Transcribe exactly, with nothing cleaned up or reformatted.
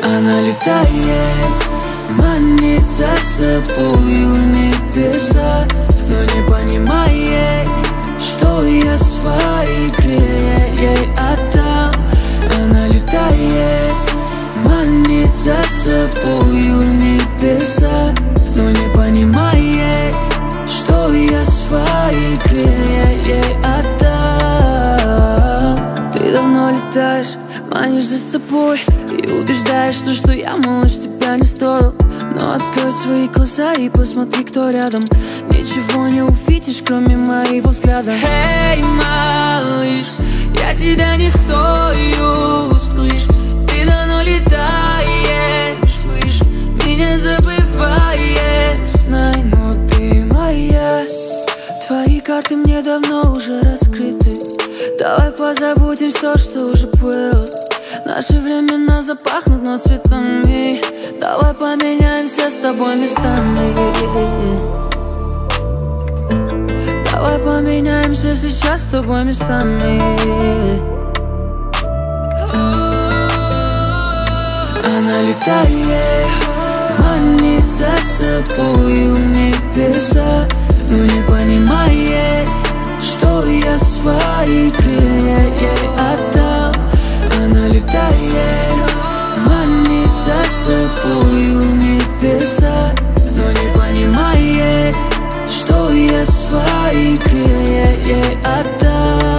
Она летает, манит за собою небеса, но не понимает, что я свои крылья ей отдал. Она летает, манит за собою небеса, но не понимает, что я свои крылья ей отдал. Ты давно летаешь, манишь за собой и убеждаешь, что, что я, малыш, тебя не стоил. Но открой свои глаза и посмотри, кто рядом. Ничего не увидишь, кроме моего взгляда. Эй, малыш, я тебя не стою, слышь. Ты давно летаешь, слышь. Меня забываешь, знай, но ты моя. Твои карты мне давно уже раскрыты. Давай позабудем все, что уже было. Наши времена запахнут, но цветами. Давай поменяемся с тобой местами. Давай поменяемся сейчас с тобой местами. Она летает, манит за собою небеса, но не понимает, что я свои крылья ей отдал. Она летает, манит за собою небеса, но не понимает, что я свои крылья ей отдал.